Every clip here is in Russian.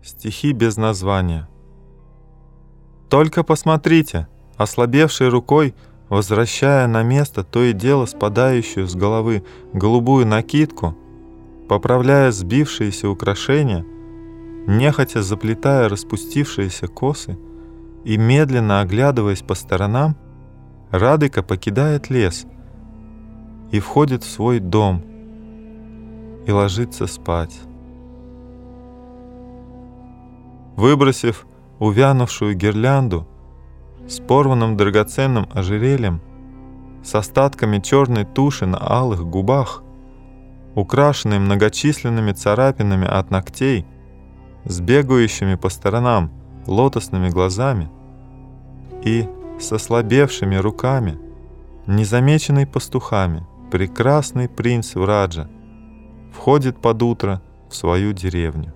Стихи без названия. Только посмотрите, ослабевшей рукой, возвращая на место то и дело спадающую с головы голубую накидку, поправляя сбившиеся украшения, нехотя заплетая распустившиеся косы и медленно оглядываясь по сторонам, Радыка покидает лес и входит в свой дом и ложится спать. Выбросив увянувшую гирлянду с порванным драгоценным ожерельем, с остатками черной туши на алых губах, украшенной многочисленными царапинами от ногтей, с бегающими по сторонам лотосными глазами и с ослабевшими руками, незамеченный пастухами, прекрасный принц Враджа входит под утро в свою деревню.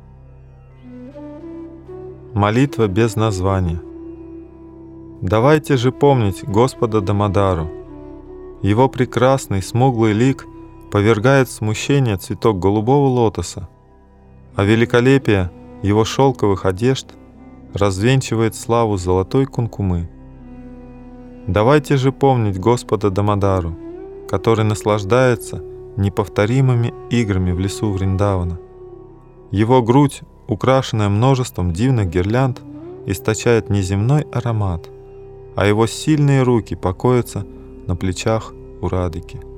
Молитва без названия. Давайте же помнить Господа Дамодару. Его прекрасный смуглый лик повергает в смущение цветок голубого лотоса, а великолепие его шелковых одежд развенчивает славу золотой кункумы. Давайте же помнить Господа Дамодару, который наслаждается неповторимыми играми в лесу Вриндавана. Его грудь, украшенная множеством дивных гирлянд, источает неземной аромат, а его сильные руки покоятся на плечах у Радыки.